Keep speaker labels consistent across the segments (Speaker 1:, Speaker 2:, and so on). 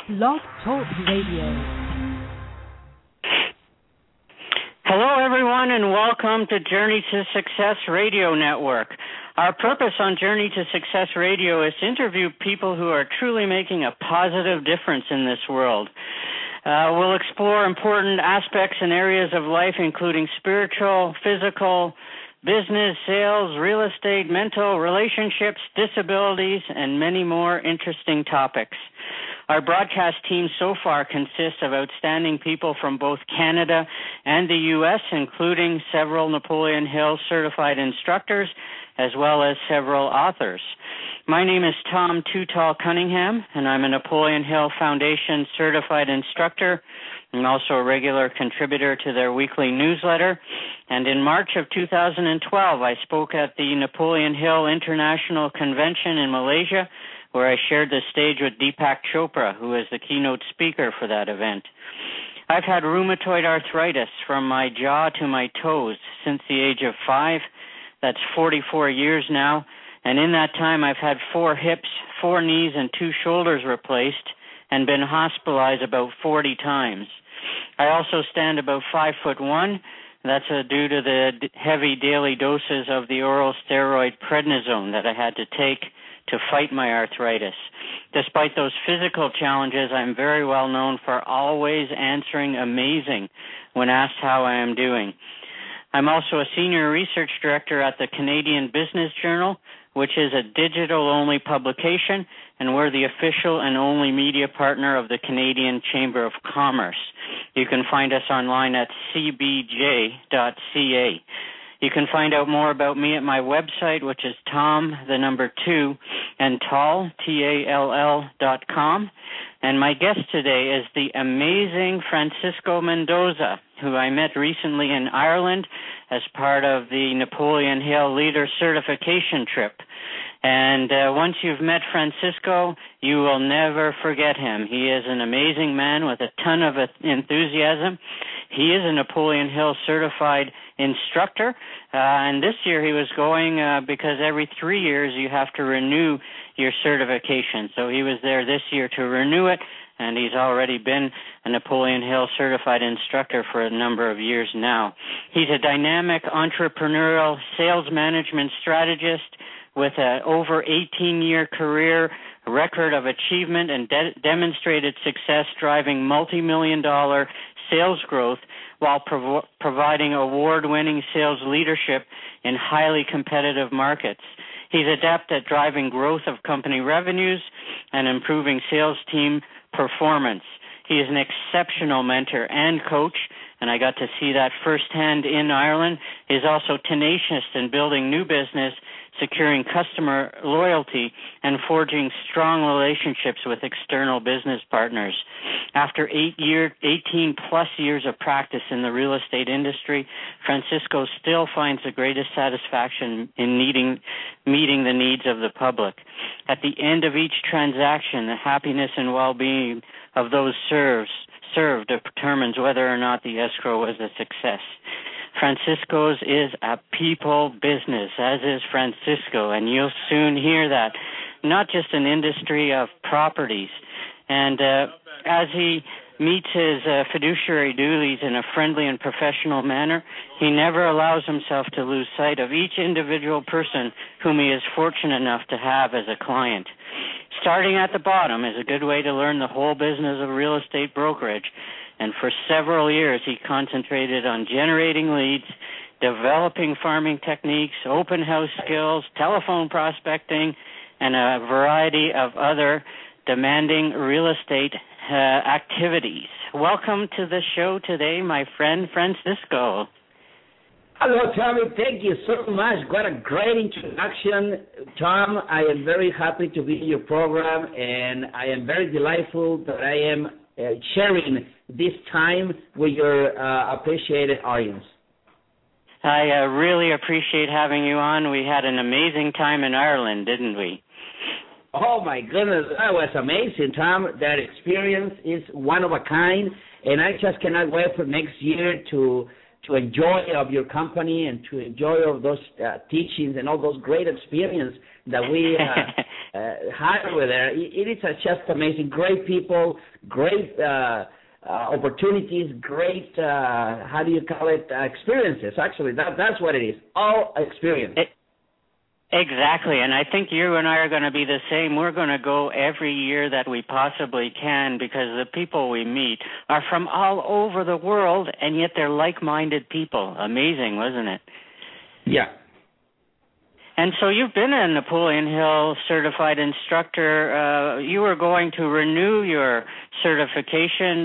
Speaker 1: Blog Talk Radio.
Speaker 2: Hello, everyone, and welcome to Journey to Success Radio Network. Our purpose on Journey to Success Radio is to interview people who are truly making a positive difference in this world. We'll explore important aspects and areas of life, including spiritual, physical, business, sales, real estate, mental, relationships, disabilities, and many more interesting topics. Our broadcast team so far consists of outstanding people from both Canada and the U.S., including several Napoleon Hill certified instructors, as well as several authors. My name is Tom Too Tall Cunningham, and I'm a Napoleon Hill Foundation certified instructor. I'm also a regular contributor to their weekly newsletter. And in March of 2012, I spoke at the Napoleon Hill International Convention in Malaysia, where I shared the stage with Deepak Chopra, who is the keynote speaker for that event. I've had rheumatoid arthritis from my jaw to my toes since the age of 5. That's 44 years now. And in that time, I've had 4 hips, 4 knees, and 2 shoulders replaced and been hospitalized about 40 times. I also stand about 5'1". That's due to the heavy daily doses of the oral steroid prednisone that I had to take to fight my arthritis. Despite those physical challenges, I'm very well known for always answering amazing when asked how I am doing. I'm also a senior research director at the Canadian Business Journal, which is a digital-only publication, and we're the official and only media partner of the Canadian Chamber of Commerce. You can find us online at cbj.ca. You can find out more about me at my website, which is Tom2 and Tall, Tall.com. And my guest today is the amazing Francisco Mendoza, who I met recently in Ireland as part of the Napoleon Hill Leader Certification Trip. And once you've met Francisco, you will never forget him. He is an amazing man with a ton of enthusiasm. He is a Napoleon Hill certified instructor, and this year he was going because every 3 years you have to renew your certification. So he was there this year to renew it, and he's already been a Napoleon Hill certified instructor for a number of years now. He's a dynamic entrepreneurial sales management strategist with an over 18-year career record of achievement and demonstrated success driving multi-million-dollar sales growth while providing award-winning sales leadership in highly competitive markets. He's adept at driving growth of company revenues and improving sales team performance. He is an exceptional mentor and coach, and I got to see that firsthand in Ireland. He is also tenacious in building new business, securing customer loyalty, and forging strong relationships with external business partners. After 18-plus years of practice in the real estate industry, Francisco still finds the greatest satisfaction in meeting the needs of the public. At the end of each transaction, the happiness and well-being of those served determines whether or not the escrow was a success. Francisco's is a people business, as is Francisco, and you'll soon hear that. Not just an industry of properties. And as he meets his fiduciary duties in a friendly and professional manner, he never allows himself to lose sight of each individual person whom he is fortunate enough to have as a client. Starting at the bottom is a good way to learn the whole business of real estate brokerage. And for several years, he concentrated on generating leads, developing farming techniques, open house skills, telephone prospecting, and a variety of other demanding real estate activities. Welcome to the show today, my friend Francisco.
Speaker 3: Hello, Tommy. Thank you so much. What a great introduction, Tom. I am very happy to be in your program, and I am very delightful that I am sharing this time with your appreciated audience.
Speaker 2: I really appreciate having you on. We had an amazing time in Ireland, didn't we?
Speaker 3: Oh, my goodness. That was amazing, Tom. That experience is one of a kind, and I just cannot wait for next year to enjoy of your company and to enjoy of those teachings and all those great experiences that we had over there. It is just amazing. Great people, great opportunities, great, how do you call it, experiences. Actually, that's what it is, all experience.
Speaker 2: Exactly, and I think you and I are going to be the same. We're going to go every year that we possibly can because the people we meet are from all over the world, and yet they're like-minded people. Amazing, wasn't it?
Speaker 3: Yeah. And
Speaker 2: so you've been a Napoleon Hill certified instructor. You were going to renew your certification.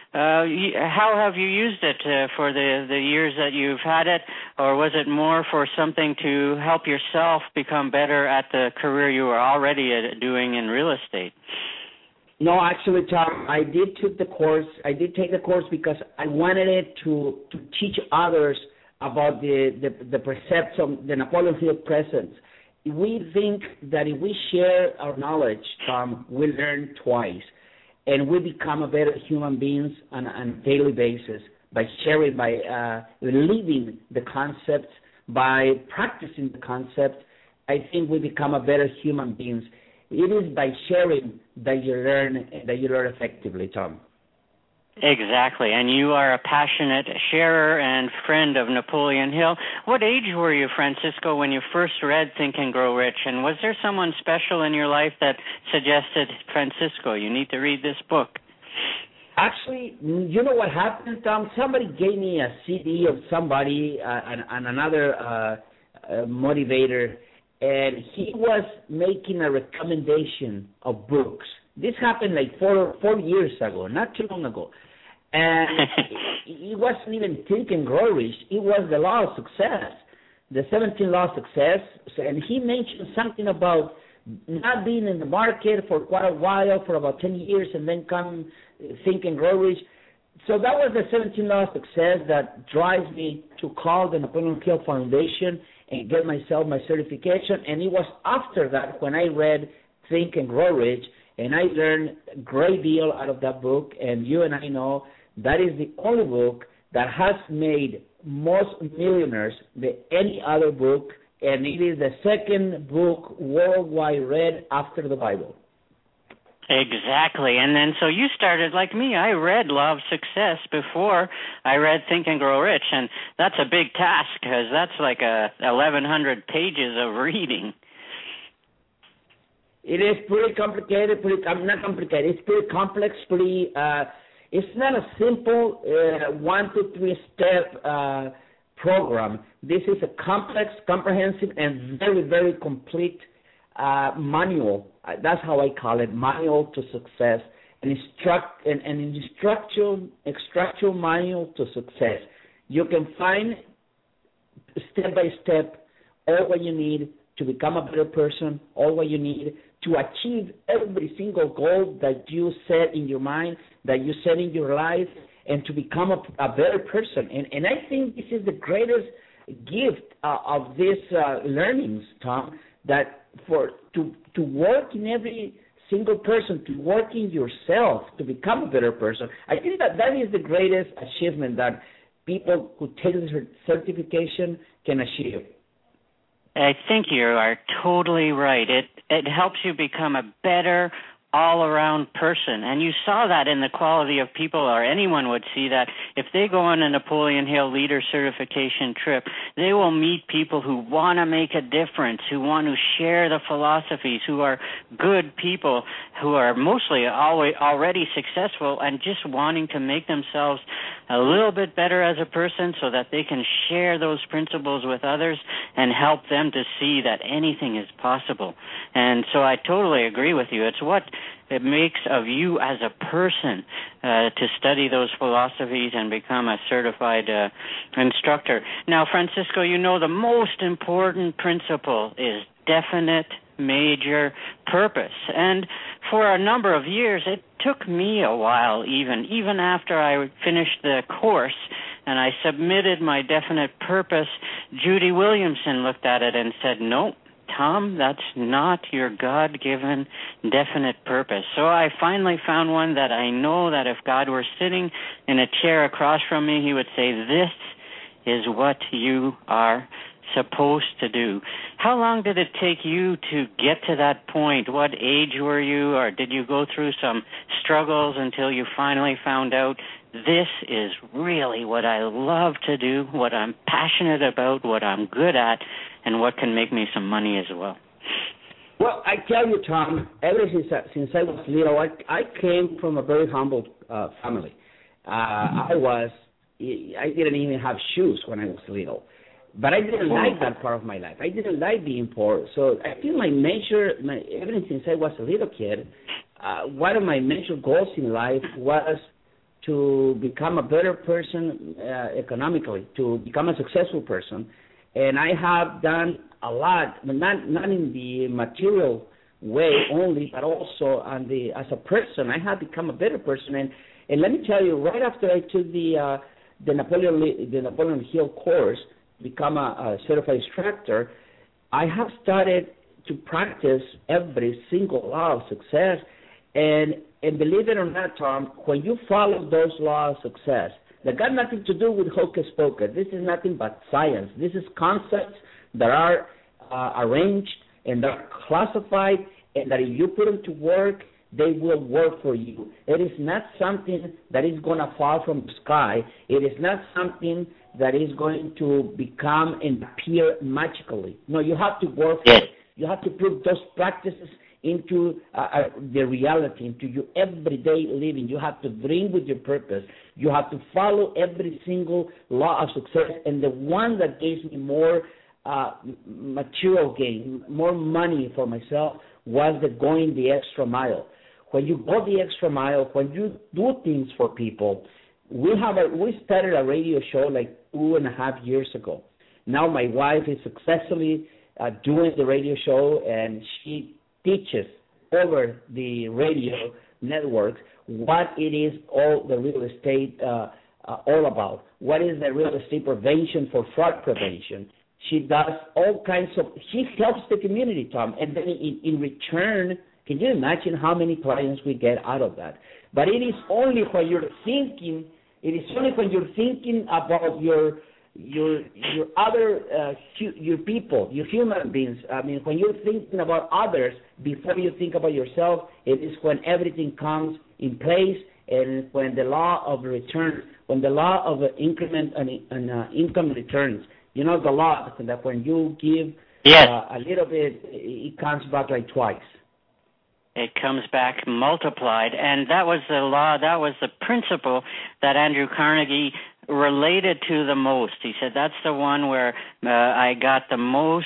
Speaker 2: How have you used it for the years that you've had it, or was it more for something to help yourself become better at the career you were already doing in real estate?
Speaker 3: No, actually, Tom, I did take the course. Because I wanted it to teach others about the perception, the Napoleon Hill presence. We think that if we share our knowledge, Tom, we learn twice, and we become a better human beings on a daily basis by sharing, by living the concepts, by practicing the concepts. I think we become a better human beings. It is by sharing that you learn effectively, Tom.
Speaker 2: Exactly, and you are a passionate sharer and friend of Napoleon Hill. What age were you, Francisco, when you first read Think and Grow Rich? And was there someone special in your life that suggested, Francisco, you need to read this book?
Speaker 3: Actually, you know what happened, Tom? Somebody gave me a CD of somebody, and another motivator, and he was making a recommendation of books. This happened like 4 years ago, not too long ago. And it wasn't even Think and Grow Rich. It was the Law of Success, the 17 Law of Success. And he mentioned something about not being in the market for quite a while, for about 10 years, and then come Think and Grow Rich. So that was the 17 Law of Success that drives me to call the Napoleon Hill Foundation and get myself my certification. And it was after that when I read Think and Grow Rich, and I learned a great deal out of that book, and you and I know that is the only book that has made most millionaires than any other book, and it is the second book worldwide read after the Bible.
Speaker 2: Exactly, and then so you started like me. I read Law of Success before I read Think and Grow Rich, and that's a big task because that's like 1,100 pages of reading.
Speaker 3: It is pretty complicated, not complicated, it's pretty complex, it's not a simple 1, 2, 3 step program. This is a complex, comprehensive, and very, very complete manual. That's how I call it, manual to success, an instructional manual to success. You can find step by step all what you need to become a better person, all what you need to achieve every single goal that you set in your mind, that you set in your life, and to become a better person. And I think this is the greatest gift of these learnings, Tom, that to work in every single person, to work in yourself, to become a better person. I think that is the greatest achievement that people who take the certification can achieve.
Speaker 2: I think you are totally right. It helps you become a better all-around person, and you saw that in the quality of people, or anyone would see that. If they go on a Napoleon Hill Leader Certification trip, they will meet people who want to make a difference, who want to share the philosophies, who are good people, who are mostly already successful and just wanting to make themselves a little bit better as a person so that they can share those principles with others and help them to see that anything is possible. And so I totally agree with you. It's what it makes of you as a person to study those philosophies and become a certified instructor. Now, Francisco, you know the most important principle is definite major purpose. And for a number of years, it took me a while even after I finished the course and I submitted my definite purpose, Judy Williamson looked at it and said, no, Tom, that's not your God-given definite purpose. So I finally found one that I know that if God were sitting in a chair across from me, he would say, this is what you are supposed to do. How long did it take you to get to that point? What age were you, or did you go through some struggles until you finally found out this is really what I love to do, what I'm passionate about, what I'm good at, and what can make me some money as well?
Speaker 3: Well, I tell you, Tom, ever since I was little, I came from a very humble family. I didn't even have shoes when I was little. But I didn't like that part of my life. I didn't like being poor. So I think ever since I was a little kid, one of my major goals in life was to become a better person economically, to become a successful person. And I have done a lot, but not in the material way only, but also as a person. I have become a better person. And let me tell you, right after I took the Napoleon Hill course, become a certified instructor, I have started to practice every single law of success. And believe it or not, Tom, when you follow those laws of success, that got nothing to do with hocus pocus. This is nothing but science. This is concepts that are arranged and that are classified, and that if you put them to work, they will work for you. It is not something that is going to fall from the sky. It is not something that is going to become and appear magically. No, you have to work for it. You have to put those practices into the reality, into your everyday living. You have to dream with your purpose. You have to follow every single law of success. And the one that gives me more material gain, more money for myself, was the going the extra mile. When you go the extra mile, when you do things for people, we started a radio show like 2.5 years ago. Now my wife is successfully doing the radio show, and she teaches over the radio network what it is all the real estate all about. What is the real estate prevention for fraud prevention? She does all kinds of, she helps the community, Tom, and then in return, can you imagine how many clients we get out of that? But it is only when you're thinking, about your people, your human beings. I mean, when you're thinking about others before you think about yourself, it is when everything comes in place, and when the law of return, when the law of increment and income returns. You know the law that when you give a little bit, it comes back like twice.
Speaker 2: It comes back multiplied. And that was the law, that was the principle that Andrew Carnegie related to the most. He said that's the one where I got the most,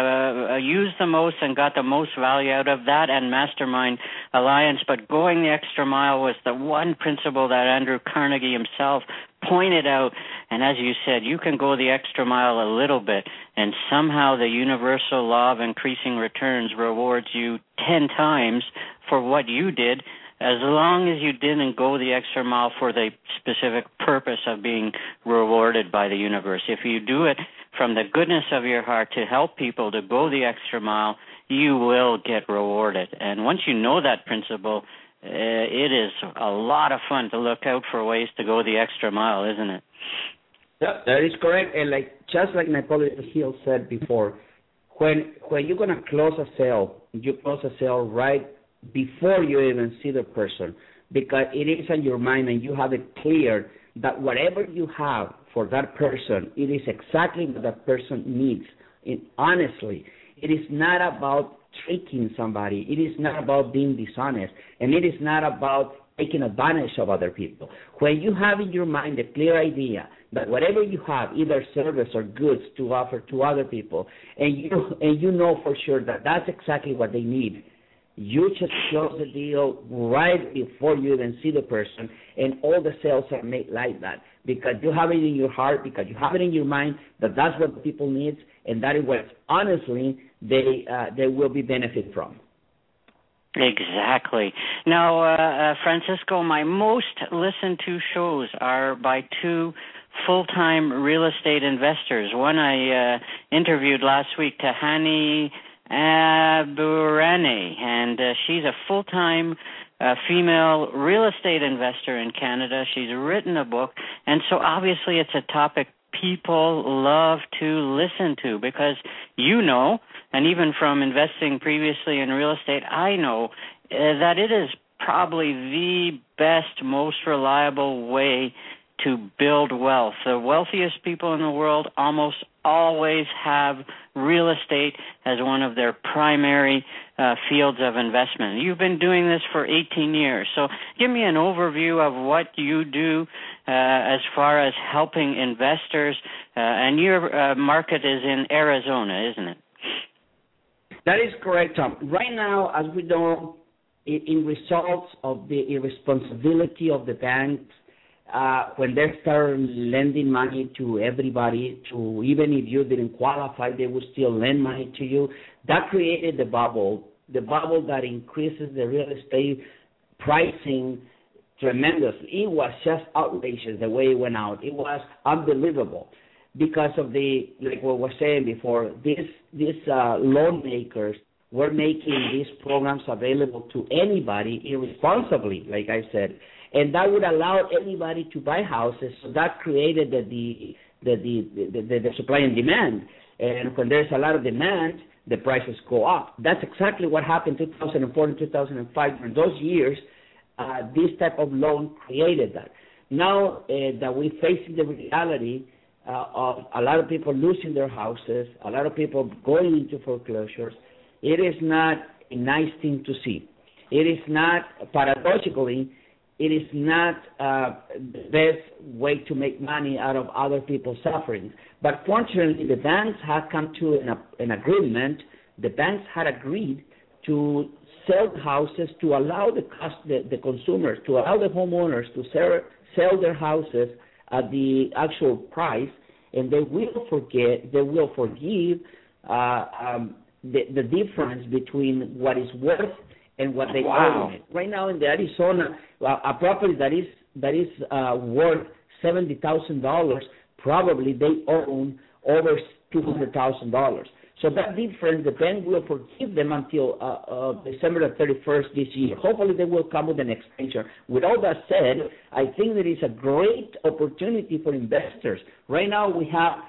Speaker 2: used the most and got the most value out of that, and Mastermind Alliance. But going the extra mile was the one principle that Andrew Carnegie himself pointed out. And as you said, you can go the extra mile a little bit, and somehow the universal law of increasing returns rewards you 10 times for what you did, as long as you didn't go the extra mile for the specific purpose of being rewarded by the universe. If you do it from the goodness of your heart to help people to go the extra mile, you will get rewarded. And once you know that principle, it is a lot of fun to look out for ways to go the extra mile, isn't it?
Speaker 3: Yeah, that is correct. And just like Napoleon Hill said before, when you're going to close a sale, you close a sale right before you even see the person, because it is in your mind and you have it clear that whatever you have for that person, it is exactly what that person needs. And honestly, it is not about tricking somebody. It is not about being dishonest, and it is not about taking advantage of other people. When you have in your mind a clear idea that whatever you have, either service or goods to offer to other people, and you know for sure that that's exactly what they need, you just close the deal right before you even see the person, and all the sales are made like that, because you have it in your heart, because you have it in your mind that that's what the people need, and that is what, honestly, they will be benefit from.
Speaker 2: Exactly. Now, Francisco, my most listened to shows are by two full-time real estate investors. One I interviewed last week, Tahani Aburane, and she's a full-time female real estate investor in Canada. She's written a book, and so obviously it's a topic people love to listen to, because you know, and even from investing previously in real estate, I know that it is probably the best, most reliable way to build wealth. The wealthiest people in the world almost always have real estate as one of their primary fields of investment. You've been doing this for 18 years, so give me an overview of what you do as far as helping investors, and your market is in Arizona, isn't it?
Speaker 3: That is correct, Tom. Right now, as we know, in results of the irresponsibility of the banks, when they start lending money to everybody, to even if you didn't qualify, they would still lend money to you. That created the bubble that increases the real estate pricing tremendously. It was just outrageous the way it went out. It was unbelievable because of like what we were saying before, these loan makers were making these programs available to anybody irresponsibly, like I said. And that would allow anybody to buy houses. So that created the supply and demand. And when there's a lot of demand, the prices go up. That's exactly what happened in 2004 and 2005. In those years, this type of loan created that. Now that we're facing the reality of a lot of people losing their houses, a lot of people going into foreclosures, it is not a nice thing to see. It is not, paradoxically, it is not the best way to make money out of other people's suffering. But fortunately, the banks have come to an agreement. The banks had agreed to sell houses to allow the consumers, to allow the homeowners to sell their houses at the actual price, and they will forgive the difference between what is worth and what they own it. Right now in the Arizona, a property that is worth $70,000, probably they own over $200,000. So that difference, the bank will forgive them until December 31st this year. Hopefully they will come with an extension. With all that said, I think there is a great opportunity for investors. Right now we have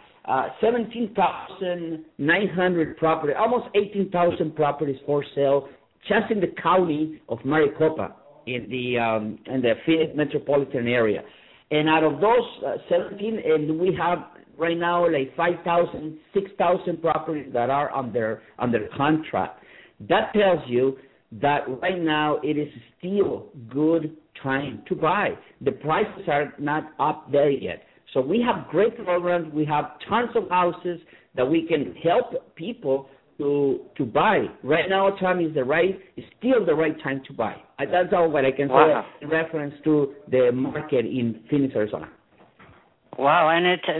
Speaker 3: 17,900 properties, almost 18,000 properties for sale, just in the county of Maricopa, in the Phoenix metropolitan area. And out of those 17, and we have right now like 5,000, 6,000 properties that are under contract. That tells you that right now it is still good time to buy. The prices are not up there yet. So we have great programs. We have tons of houses that we can help people to buy. Right now, Tom, is still the right time to buy. That's all what I can say in reference to the market in Phoenix, Arizona.
Speaker 2: Wow, and it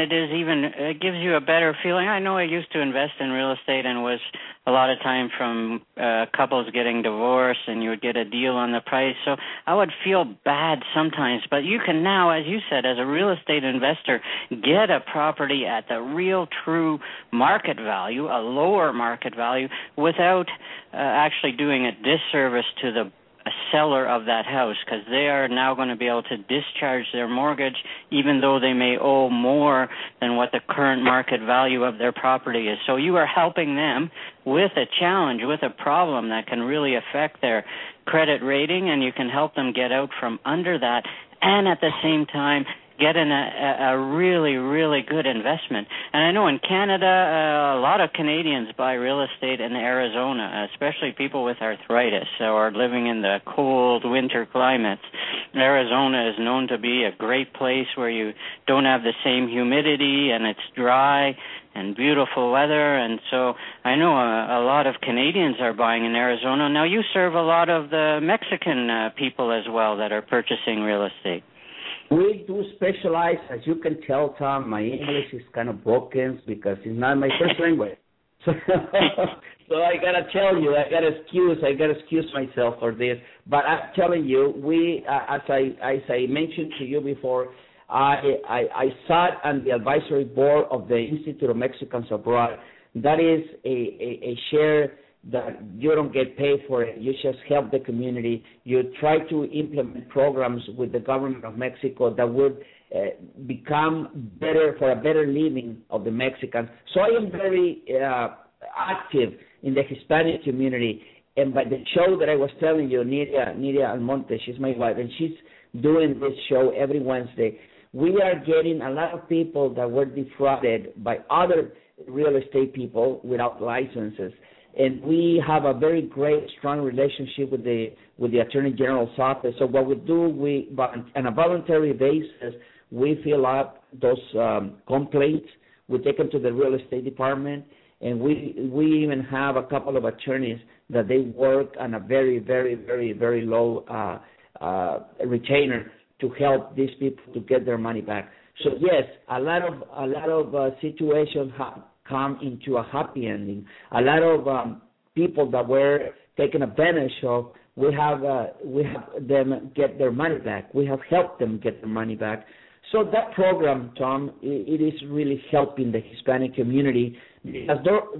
Speaker 2: gives you a better feeling. I know I used to invest in real estate, and was a lot of time from couples getting divorced, and you would get a deal on the price. So I would feel bad sometimes, but you can now, as you said, as a real estate investor, get a property at the real, true market value, a lower market value, without actually doing a disservice to the a seller of that house, because they are now going to be able to discharge their mortgage even though they may owe more than what the current market value of their property is. So you are helping them with a challenge, with a problem that can really affect their credit rating, and you can help them get out from under that, and at the same time get in a really, really good investment. And I know in Canada, a lot of Canadians buy real estate in Arizona, especially people with arthritis or living in the cold winter climates. Arizona is known to be a great place where you don't have the same humidity, and it's dry and beautiful weather. And so I know a lot of Canadians are buying in Arizona. Now, you serve a lot of the Mexican people as well that are purchasing real estate.
Speaker 3: We do specialize, as you can tell, Tom. My English is kind of broken because it's not my first language. So I gotta tell you, I gotta excuse myself for this. But I'm telling you, we, as I mentioned to you before, I sat on the advisory board of the Institute of Mexicans Abroad. That is a share that you don't get paid for it. You just help the community. You try to implement programs with the government of Mexico that would become better for a better living of the Mexicans. So I am very active in the Hispanic community. And by the show that I was telling you, Nidia Almonte, she's my wife, and she's doing this show every Wednesday. We are getting a lot of people that were defrauded by other real estate people without licenses. And we have a very great, strong relationship with the Attorney General's office. So what we do, on a voluntary basis, we fill up those complaints. We take them to the real estate department, and we even have a couple of attorneys that they work on a very, very, very, very low retainer to help these people to get their money back. So yes, a lot of situations come into a happy ending. A lot of people that were taken advantage of, we have them get their money back. We have helped them get their money back. So that program, Tom, it is really helping the Hispanic community, because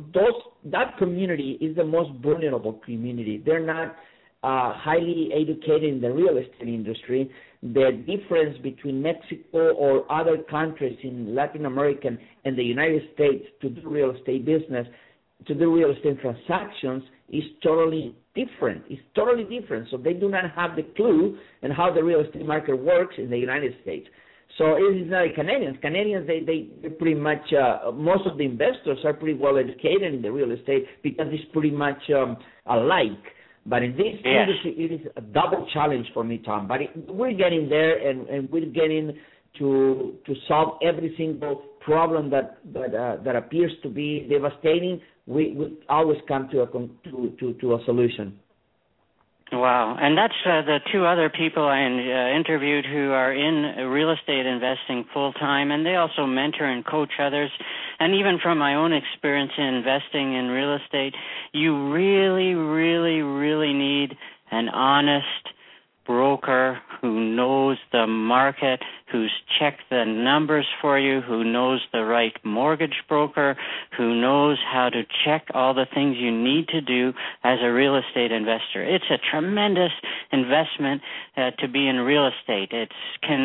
Speaker 3: that community is the most vulnerable community. They're not highly educated in the real estate industry. The difference between Mexico or other countries in Latin America and the United States to do real estate business, to do real estate transactions, is totally different. It's totally different. So they do not have the clue on how the real estate market works in the United States. So it is not like Canadians. Canadians, they pretty much, most of the investors are pretty well educated in the real estate because it's pretty much alike. But in this industry, it is a double challenge for me, Tom. But we're getting there, and we're getting to solve every single problem that appears to be devastating. We always come to a solution.
Speaker 2: Wow. And that's the two other people I interviewed who are in real estate investing full-time, and they also mentor and coach others. And even from my own experience in investing in real estate, you really, really, really need an honest broker who knows the market, who's checked the numbers for you, who knows the right mortgage broker, who knows how to check all the things you need to do as a real estate investor. It's a tremendous investment to be in real estate. It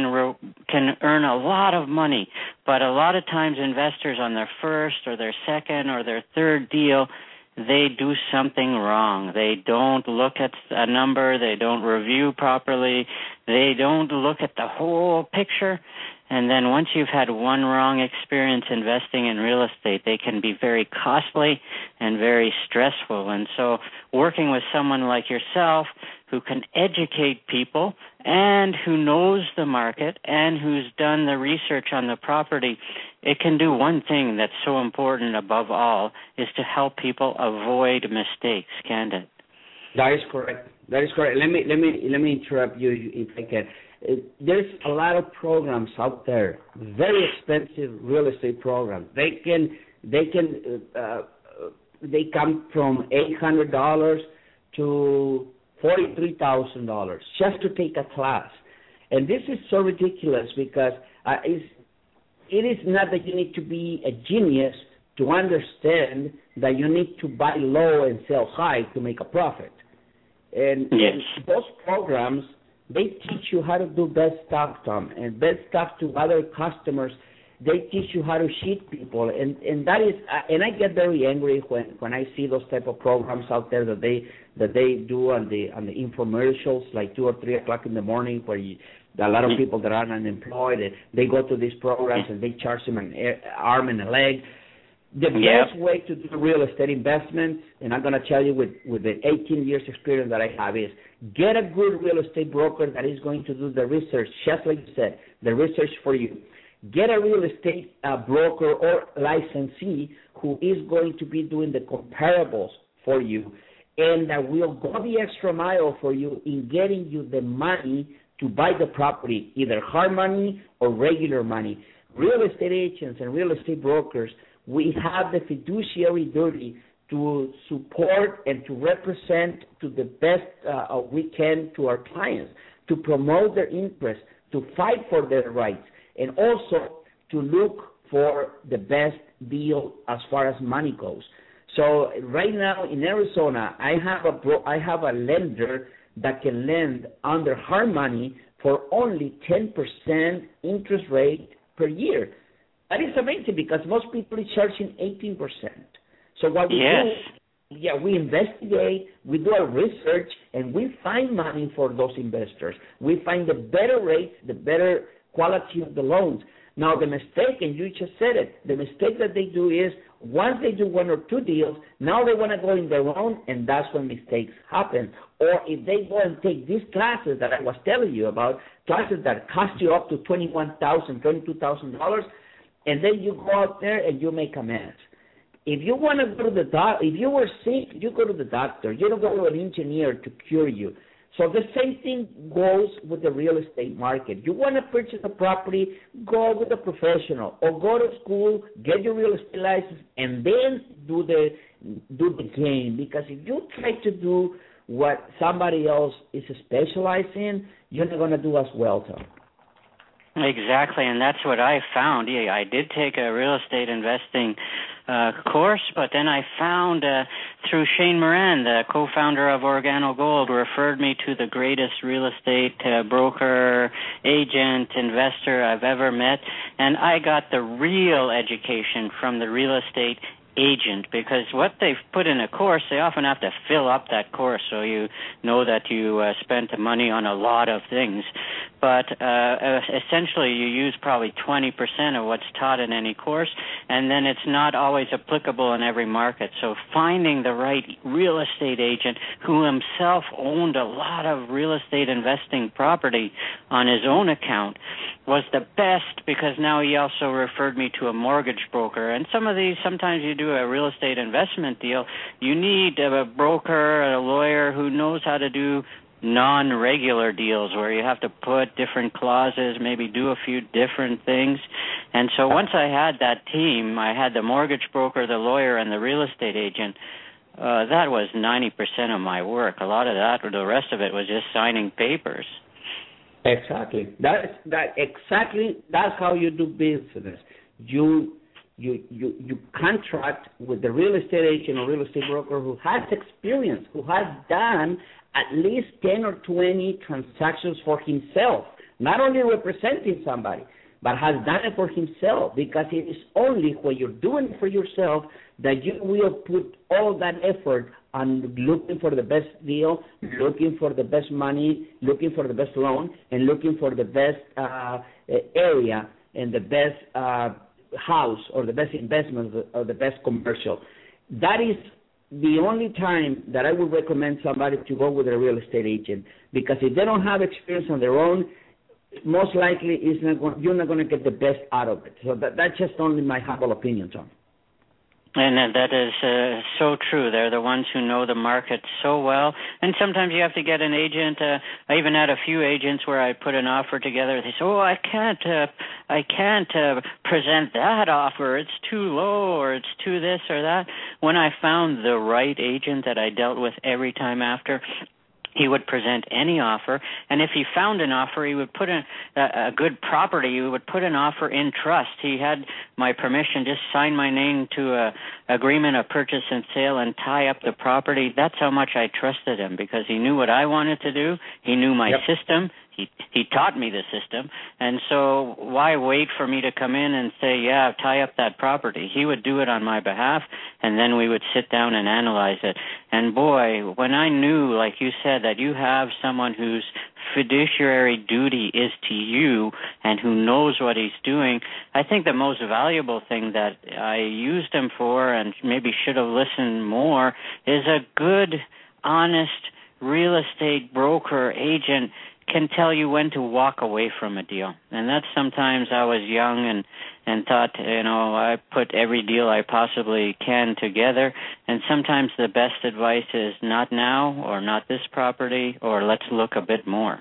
Speaker 2: can earn a lot of money, but a lot of times investors on their first or their second or their third deal, they do something wrong. They don't look at a number. They don't review properly. They don't look at the whole picture. And then once you've had one wrong experience investing in real estate, they can be very costly and very stressful. And so working with someone like yourself who can educate people and who knows the market and who's done the research on the property, it can do one thing that's so important above all, is to help people avoid mistakes, can't it?
Speaker 3: That is correct. Let me interrupt you if I can. There's a lot of programs out there, very expensive real estate programs. They come from $800 to $43,000 just to take a class, and this is so ridiculous because it is not that you need to be a genius to understand that you need to buy low and sell high to make a profit. And those programs, they teach you how to do best stuff, Tom, and best stuff to other customers. They teach you how to cheat people, and that is. And I get very angry when I see those type of programs out there that they do on the infomercials, like 2 or 3 o'clock in the morning, where a lot of people that are unemployed, they go to these programs and they charge them an arm and a leg. The best way to do real estate investments, and I'm going to tell you with the 18 years experience that I have, is get a good real estate broker that is going to do the research, just like you said, the research for you. Get a real estate broker or licensee who is going to be doing the comparables for you, and that will go the extra mile for you in getting you the money to buy the property, either hard money or regular money. Real estate agents and real estate brokers, we have the fiduciary duty to support and to represent to the best we can to our clients, to promote their interests, to fight for their rights, and also to look for the best deal as far as money goes. So right now in Arizona, I have a lender that can lend under hard money for only 10% interest rate per year. That is amazing because most people are charging 18%. So what we do, we investigate, we do our research, and we find money for those investors. We find the better rates, the better quality of the loans. Now, the mistake, and you just said it, the mistake that they do is once they do one or two deals, now they want to go in their own, and that's when mistakes happen. Or if they go and take these classes that I was telling you about, classes that cost you up to $21,000, $22,000, and then you go out there and you make a mess. If you want to go to the doctor, if you were sick, you go to the doctor. You don't go to an engineer to cure you. So the same thing goes with the real estate market. You want to purchase a property, go with a professional or go to school, get your real estate license, and then do the game. Because if you try to do what somebody else is specialized in, you're not going to do as well, Tom.
Speaker 2: Exactly, and that's what I found. Yeah, I did take a real estate investing course, but then I found through Shane Moran, the co-founder of Organo Gold, referred me to the greatest real estate broker, agent, investor I've ever met, and I got the real education from the real estate agent, because what they've put in a course, they often have to fill up that course so you know that you spent the money on a lot of things. But essentially you use probably 20% of what's taught in any course, and then it's not always applicable in every market. So finding the right real estate agent who himself owned a lot of real estate investing property on his own account was the best, because now he also referred me to a mortgage broker. And some of these, sometimes you do a real estate investment deal, you need a broker, a lawyer who knows how to do non-regular deals where you have to put different clauses, maybe do a few different things. And so once I had that team, I had the mortgage broker, the lawyer, and the real estate agent, that was 90% of my work. A lot of that, or the rest of it, was just signing papers.
Speaker 3: Exactly. That's how you do business. You contract with the real estate agent or real estate broker who has experience, who has done at least 10 or 20 transactions for himself, not only representing somebody, but has done it for himself, because it is only when you're doing it for yourself that you will put all that effort on looking for the best deal, looking for the best money, looking for the best loan, and looking for the best area and the best house or the best investment or the best commercial. That is the only time that I would recommend somebody to go with a real estate agent, because if they don't have experience on their own, most likely you're not going to get the best out of it. So that's just only my humble opinion, Tom.
Speaker 2: And that is so true. They're the ones who know the market so well. And sometimes you have to get an agent. I even had a few agents where I put an offer together. They say, "Oh, I can't present that offer. It's too low, or it's too this or that." When I found the right agent that I dealt with every time after, he would present any offer, and if he found an offer, he would put a good property. He would put an offer in trust. He had my permission, just sign my name to a agreement of purchase and sale and tie up the property. That's how much I trusted him, because he knew what I wanted to do. He knew my system. He taught me the system, and so why wait for me to come in and say, yeah, tie up that property? He would do it on my behalf, and then we would sit down and analyze it. And boy, when I knew, like you said, that you have someone whose fiduciary duty is to you and who knows what he's doing, I think the most valuable thing that I used him for, and maybe should have listened more, is a good, honest real estate broker, agent, can tell you when to walk away from a deal. And that's sometimes I was young and thought, I put every deal I possibly can together, and sometimes the best advice is not now, or not this property, or let's look a bit more.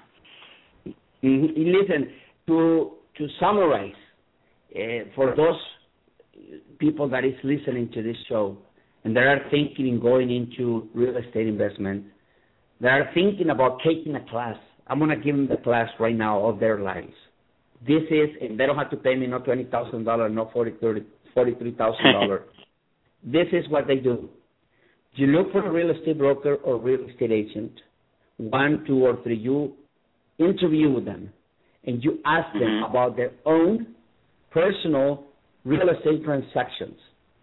Speaker 3: Listen, to summarize, for those people that is listening to this show and that are thinking in going into real estate investment, that are thinking about taking a class, I'm going to give them the class right now of their lives. And they don't have to pay me no $20,000, no $43,000. this is what they do. You look for a real estate broker or real estate agent, 1, 2, or 3. You interview them, and you ask them about their own personal real estate transactions.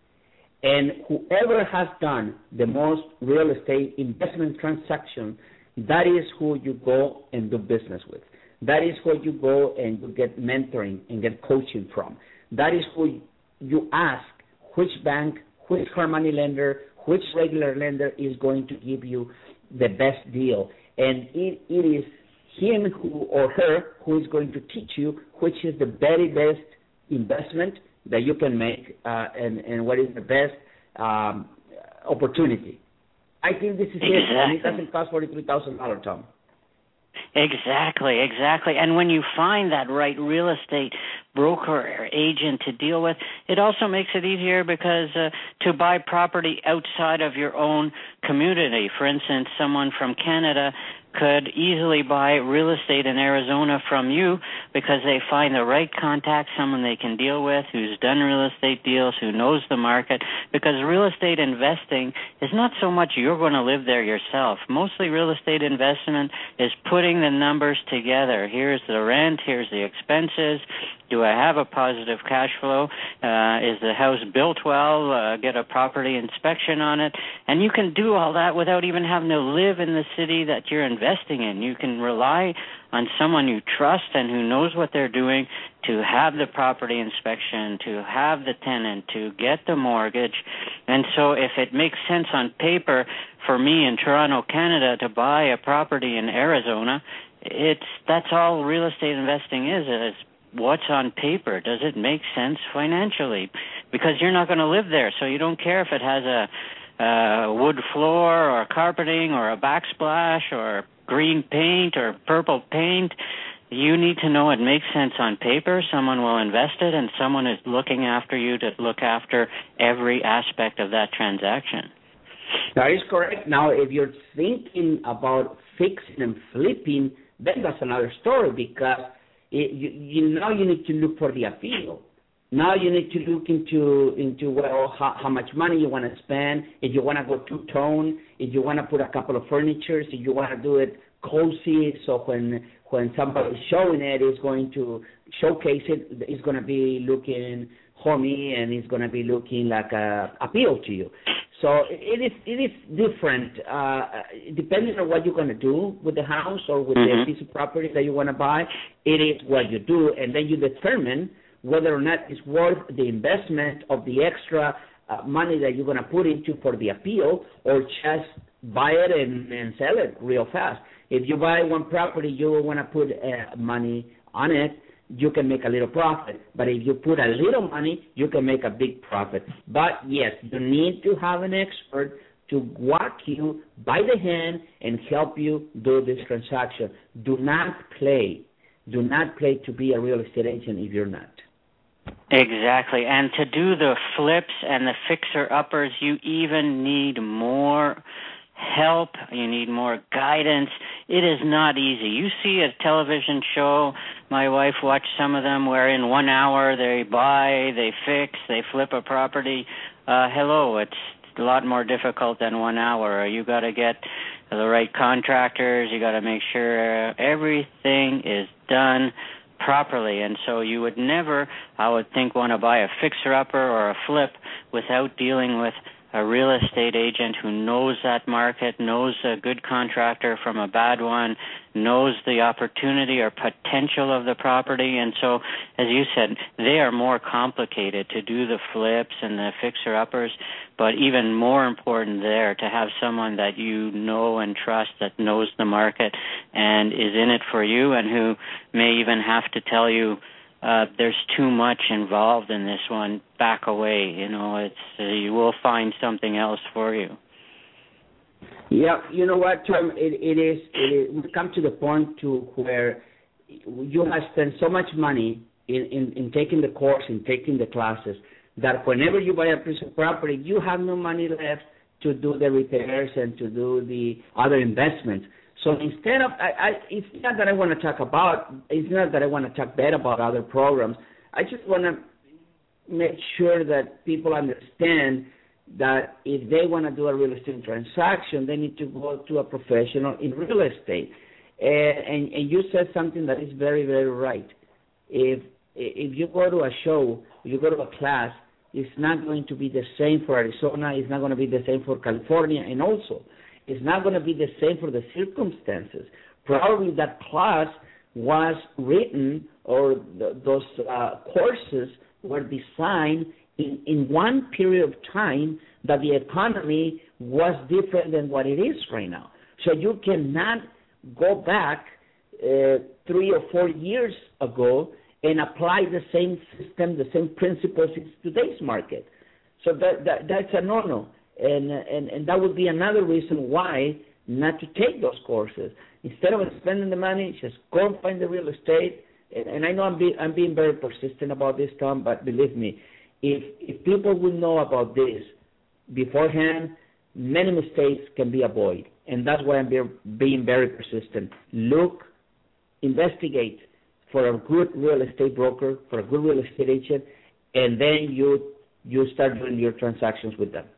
Speaker 3: And whoever has done the most real estate investment transaction, that is who you go and do business with. That is who you go and you get mentoring and get coaching from. That is who you ask which bank, which hard money lender, which regular lender is going to give you the best deal. And it is him or her who is going to teach you which is the very best investment that you can make and what is the best opportunity. I think this is it, and it doesn't cost $43,000, Tom.
Speaker 2: Exactly. And when you find that right real estate broker or agent to deal with, it also makes it easier because to buy property outside of your own community. For instance, someone from Canada could easily buy real estate in Arizona from you because they find the right contact, someone they can deal with who's done real estate deals, who knows the market, because real estate investing is not so much you're going to live there yourself. Mostly real estate investment is putting the numbers together. Here's the rent, here's the expenses. Do I have a positive cash flow? Is the house built well? Get a property inspection on it. And you can do all that without even having to live in the city that you're investing in. You can rely on someone you trust and who knows what they're doing to have the property inspection, to have the tenant, to get the mortgage. And so if it makes sense on paper for me in Toronto, Canada, to buy a property in Arizona, that's all real estate investing is what's on paper. Does it make sense financially? Because you're not going to live there, so you don't care if it has a wood floor or carpeting or a backsplash or green paint or purple paint. You need to know it makes sense on paper. Someone will invest it, and someone is looking after you to look after every aspect of that transaction.
Speaker 3: That is correct. Now, if you're thinking about fixing and flipping, then that's another story because now you need to look for the appeal. Now you need to look into how much money you want to spend, if you want to go two-tone, if you want to put a couple of furniture, if you want to do it cozy, so when somebody's showing it, is going to showcase it, it's going to be looking homey and it's going to be looking like a appeal to you. So it is different depending on what you're going to do with the house or with the piece of property that you want to buy. It is what you do, and then you determine whether or not it's worth the investment of the extra money that you're going to put into for the appeal, or just buy it and sell it real fast. If you buy one property, you want to put money on it, you can make a little profit. But if you put a little money, you can make a big profit. But yes, you need to have an expert to walk you by the hand and help you do this transaction. Do not play to be a real estate agent if you're not.
Speaker 2: Exactly. And to do the flips and the fixer-uppers, you even need more help. You need more guidance. It is not easy. You see a television show, my wife watched some of them, where in 1 hour they buy, they fix, they flip a property. Hello, it's a lot more difficult than 1 hour. You got to get the right contractors. You got to make sure everything is done properly. And so you would never, I would think, want to buy a fixer-upper or a flip without dealing with a real estate agent who knows that market, knows a good contractor from a bad one, knows the opportunity or potential of the property. And so, as you said, they are more complicated to do the flips and the fixer-uppers, but even more important there to have someone that you know and trust that knows the market and is in it for you, and who may even have to tell you, there's too much involved in this one, back away. You know, you will find something else for you.
Speaker 3: Yeah, you know what, Tom, it is, we come to the point to where you have spent so much money in taking the course, in taking the classes, that whenever you buy a piece of property, you have no money left to do the repairs and to do the other investments. So instead of, it's not that I want to talk bad about other programs. I just want to make sure that people understand that if they want to do a real estate transaction, they need to go to a professional in real estate. And you said something that is very, very right. If you go to a show, you go to a class, it's not going to be the same for Arizona, it's not going to be the same for California, and also it's not going to be the same for the circumstances. Probably that class was written, or those courses were designed in one period of time that the economy was different than what it is right now. So you cannot go back 3 or 4 years ago and apply the same system, the same principles in today's market. So that's a no-no. And that would be another reason why not to take those courses. Instead of spending the money, just go and find the real estate. And I know I'm being very persistent about this, Tom, but believe me, if people will know about this beforehand, many mistakes can be avoided. And that's why I'm being very persistent. Look, investigate for a good real estate broker, for a good real estate agent, and then you start doing your transactions with them.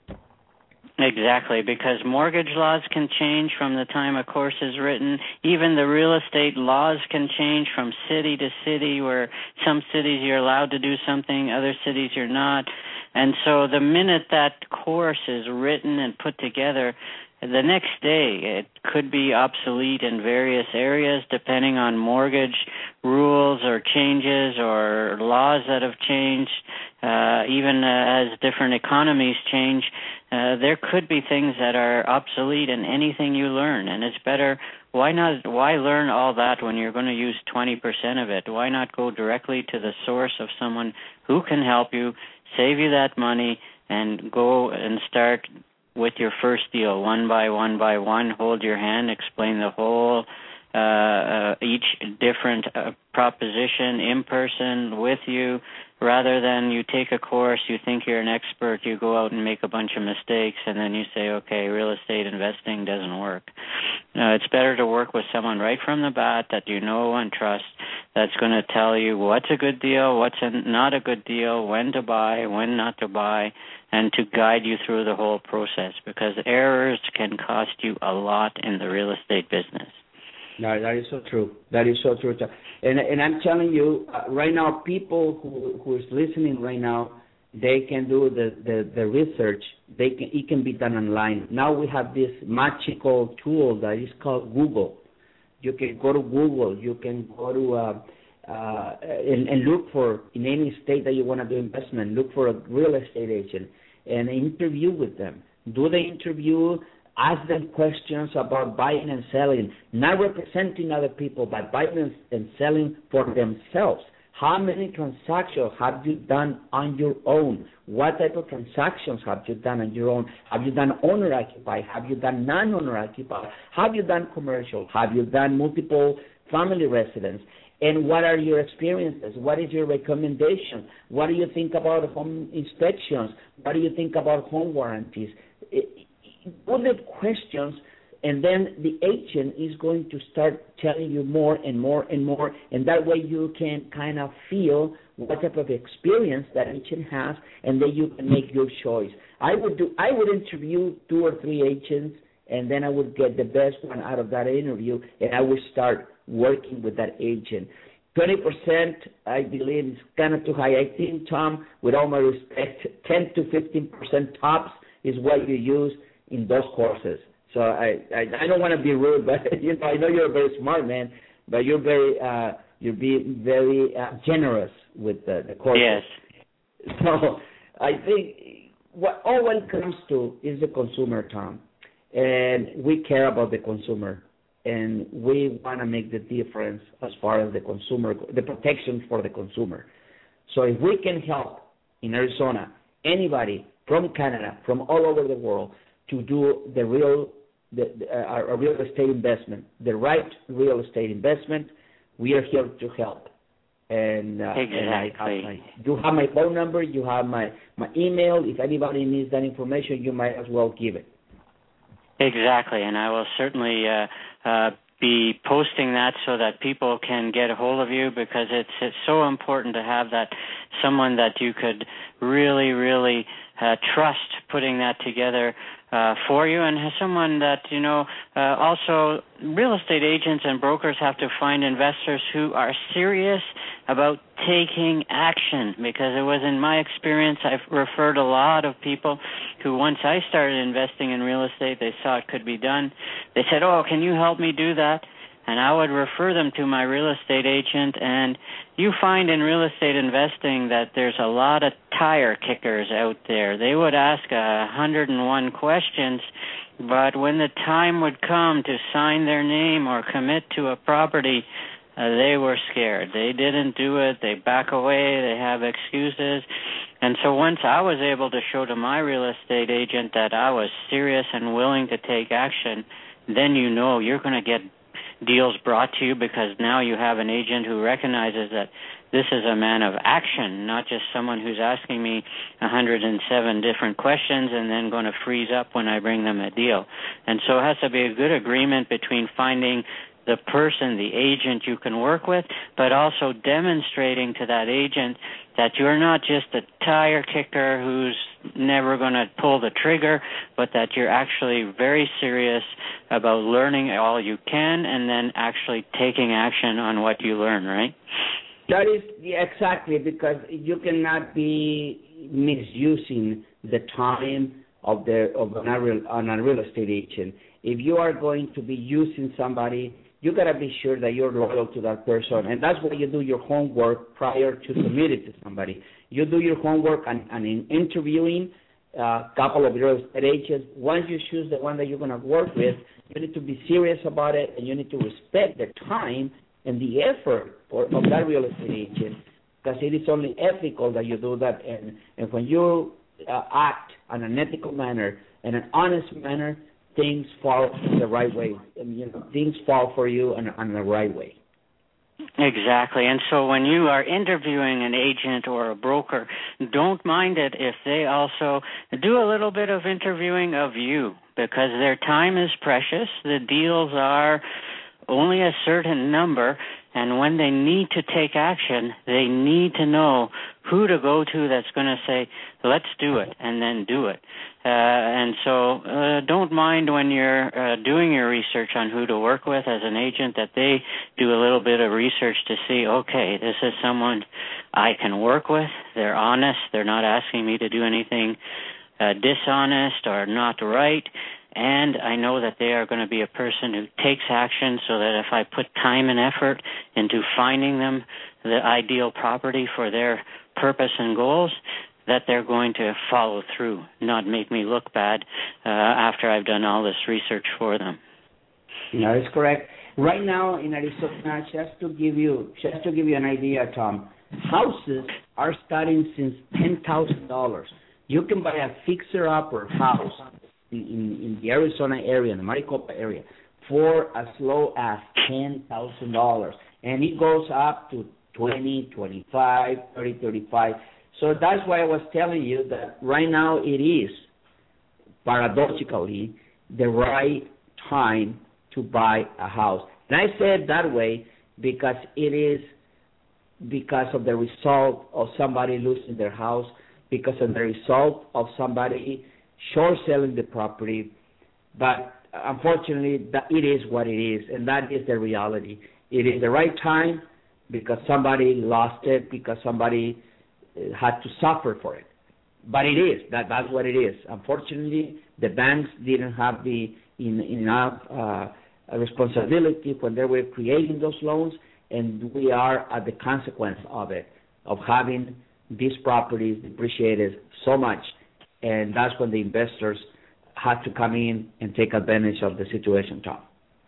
Speaker 2: Exactly, because mortgage laws can change from the time a course is written. Even the real estate laws can change from city to city, where some cities you're allowed to do something, other cities you're not. And so the minute that course is written and put together, the next day it could be obsolete in various areas depending on mortgage rules or changes or laws that have changed. Even as different economies change, there could be things that are obsolete in anything you learn, and it's better. Why learn all that when you're going to use 20% of it? Why not go directly to the source of someone who can help you, save you that money, and go and start with your first deal, one by one, hold your hand, explain the whole, each different proposition in person with you, rather than you take a course, you think you're an expert, you go out and make a bunch of mistakes, and then you say, okay, real estate investing doesn't work. It's better to work with someone right from the bat that you know and trust, that's going to tell you what's a good deal, what's not a good deal, when to buy, when not to buy, and to guide you through the whole process, because errors can cost you a lot in the real estate business.
Speaker 3: No, that is so true. That is so true. And I'm telling you, right now, people who is listening right now, they can do the research. It can be done online. Now we have this magical tool that is called Google. You can go to Google. You can go to and look for, in any state that you want to do investment, look for a real estate agent and interview with them. Do the interview. Ask them questions about buying and selling, not representing other people, but buying and selling for themselves. How many transactions have you done on your own? What type of transactions have you done on your own? Have you done owner-occupied? Have you done non-owner-occupied? Have you done commercial? Have you done multiple family residence? And what are your experiences? What is your recommendation? What do you think about home inspections? What do you think about home warranties? Bullet questions, and then the agent is going to start telling you more and more and more, and that way you can kind of feel what type of experience that agent has, and then you can make your choice. I would interview 2 or 3 agents, and then I would get the best one out of that interview, and I would start working with that agent. 20%, I believe, is kind of too high. I think, Tom, with all my respect, 10 to 15% tops is what you use in those courses. So I don't want to be rude, but I know you're a very smart man, but you're being very generous with the courses. Yes. So I think what all it comes to is the consumer, Tom, and we care about the consumer, and we want to make the difference as far as the consumer, the protection for the consumer. So if we can help in Arizona, anybody from Canada, from all over the world, to do a real estate investment, the right real estate investment, we are here to help. And
Speaker 2: exactly.
Speaker 3: You have my phone number, you have my email. If anybody needs that information, you might as well give it.
Speaker 2: Exactly, and I will certainly be posting that so that people can get a hold of you, because it's so important to have that someone that you could really, really trust putting that together for you, and someone that, also real estate agents and brokers have to find investors who are serious about taking action, because it was in my experience, I've referred a lot of people who, once I started investing in real estate, they saw it could be done. They said, "Oh, can you help me do that?" And I would refer them to my real estate agent. And you find in real estate investing that there's a lot of tire kickers out there. They would ask 101 questions, but when the time would come to sign their name or commit to a property, they were scared. They didn't do it. They back away. They have excuses. And so once I was able to show to my real estate agent that I was serious and willing to take action, then you're going to get deals brought to you, because now you have an agent who recognizes that this is a man of action, not just someone who's asking me 107 different questions and then going to freeze up when I bring them a deal. And so it has to be a good agreement between finding the person, the agent you can work with, but also demonstrating to that agent that you're not just a tire kicker who's never going to pull the trigger, but that you're actually very serious about learning all you can and then actually taking action on what you learn, right?
Speaker 3: That is exactly, because you cannot be misusing the time of a real estate agent. If you are going to be using somebody, you got to be sure that you're loyal to that person, and that's why you do your homework prior to committing to somebody. You do your homework and in interviewing a couple of real estate agents. Once you choose the one that you're going to work with, you need to be serious about it, and you need to respect the time and the effort of that real estate agent, because it is only ethical that you do that. And when you act in an ethical manner and an honest manner, things fall the right way. Things fall for you in the right way.
Speaker 2: Exactly. And so when you are interviewing an agent or a broker, don't mind it if they also do a little bit of interviewing of you, because their time is precious. The deals are only a certain number, and when they need to take action, they need to know who to go to that's going to say, let's do it, and then do it. And so don't mind when you're doing your research on who to work with as an agent that they do a little bit of research to see, okay, this is someone I can work with. They're honest. They're not asking me to do anything dishonest or not right. And I know that they are going to be a person who takes action, so that if I put time and effort into finding them the ideal property for their purpose and goals, that they're going to follow through, not make me look bad after I've done all this research for them.
Speaker 3: No, that's correct. Right now in Arizona, just to give you an idea, Tom, houses are starting since $10,000. You can buy a fixer-upper house in the Arizona area, in the Maricopa area, for as low as $10,000, and it goes up to 20, 25, 30, 35. So that's why I was telling you that right now it is, paradoxically, the right time to buy a house. And I say it that way because it is because of the result of somebody losing their house, because of the result of somebody short selling the property. But unfortunately, it is what it is, and that is the reality. It is the right time because somebody lost it, because somebody had to suffer for it. But it is. That's what it is. Unfortunately, the banks didn't have enough responsibility when they were creating those loans, and we are at the consequence of it, of having these properties depreciated so much. And that's when the investors had to come in and take advantage of the situation, Tom.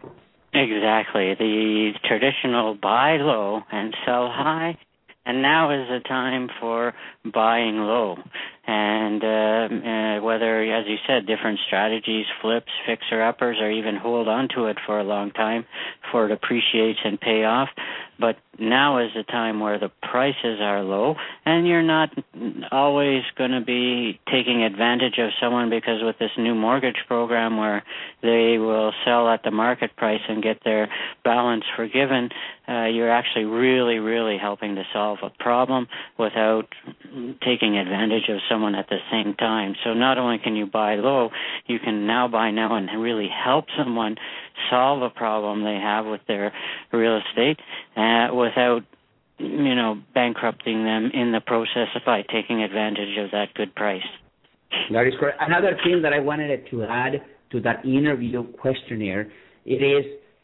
Speaker 2: Exactly. The traditional buy low and sell high, and now is the time for buying low. and whether, as you said, different strategies, flips, fixer-uppers, or even hold on to it for a long time before it appreciates and pay off. But now is the time where the prices are low, and you're not always going to be taking advantage of someone, because with this new mortgage program where they will sell at the market price and get their balance forgiven, you're actually really, really helping to solve a problem without taking advantage of someone at the same time. So not only can you buy low, you can now buy now and really help someone solve a problem they have with their real estate without, bankrupting them in the process by taking advantage of that good price.
Speaker 3: That is correct. Another thing that I wanted to add to that interview questionnaire, it is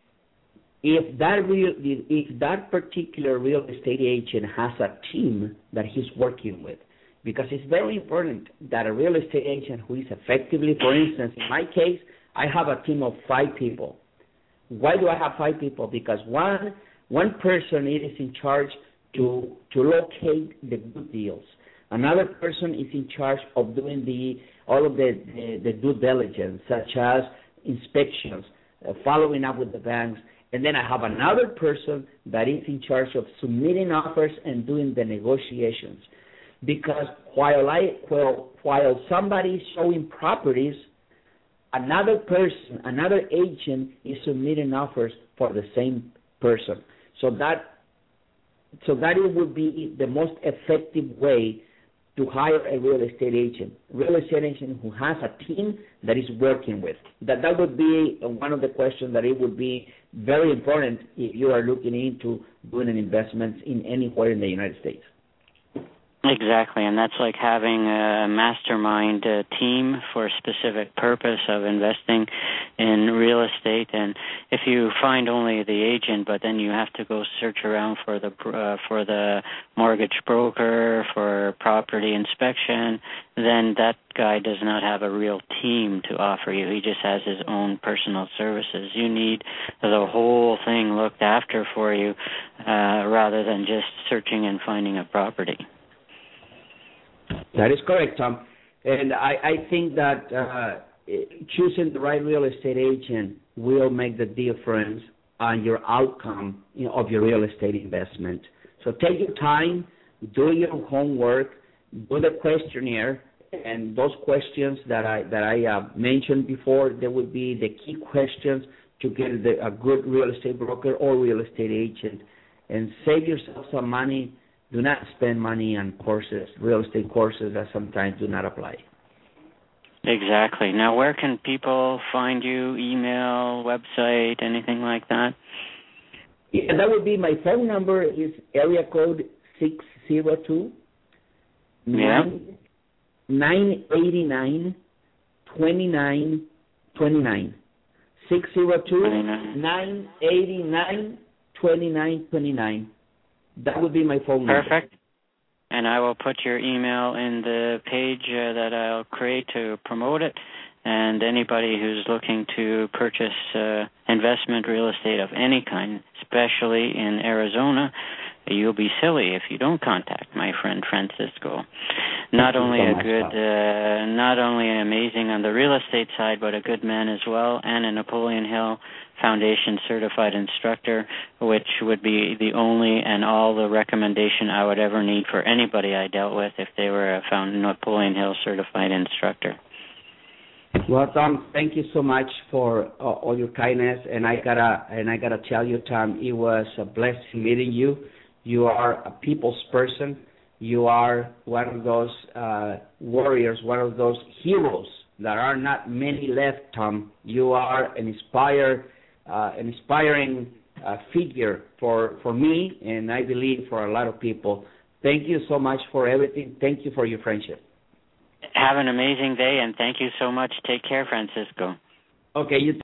Speaker 3: if that particular real estate agent has a team that he's working with, because it's very important that a real estate agent who is effectively, for instance, in my case, I have a team of 5 people. Why do I have 5 people? Because one person is in charge to locate the good deals. Another person is in charge of doing all of the due diligence, such as inspections, following up with the banks. And then I have another person that is in charge of submitting offers and doing the negotiations. Because while somebody is showing properties, another person, another agent is submitting offers for the same person. So that it would be the most effective way to hire a real estate agent who has a team that is working with. That would be one of the questions that it would be very important if you are looking into doing an investment in anywhere in the United States.
Speaker 2: Exactly, and that's like having a mastermind team for a specific purpose of investing in real estate. And if you find only the agent, but then you have to go search around for the mortgage broker, for property inspection, then that guy does not have a real team to offer you. He just has his own personal services. You need the whole thing looked after for you rather than just searching and finding a property.
Speaker 3: That is correct, Tom. And I think that choosing the right real estate agent will make the difference on your outcome of your real estate investment. So take your time, do your homework, do the questionnaire, and those questions that I mentioned before, they would be the key questions to get a good real estate broker or real estate agent, and save yourself some money. Do not spend money on courses, real estate courses that sometimes do not apply.
Speaker 2: Exactly. Now, where can people find you? Email, website, anything like that?
Speaker 3: Yeah, that would be my phone number is area code 602 989 2929. 602 989 2929. That would be my phone number.
Speaker 2: Perfect. And I will put your email in the page that I'll create to promote it. And anybody who's looking to purchase investment real estate of any kind, especially in Arizona, you'll be silly if you don't contact my friend Francisco. Not only amazing on the real estate side, but a good man as well, and a Napoleon Hill Foundation certified instructor, which would be the only and all the recommendation I would ever need for anybody I dealt with if they were a Napoleon Hill certified instructor.
Speaker 3: Well, Tom, thank you so much for all your kindness, and I gotta tell you, Tom, it was a blessing meeting you. You are a people's person. You are one of those warriors, one of those heroes. There are not many left, Tom. You are an inspiring figure for me, and I believe for a lot of people. Thank you so much for everything. Thank you for your friendship.
Speaker 2: Have an amazing day, and thank you so much. Take care, Francisco.
Speaker 3: Okay, you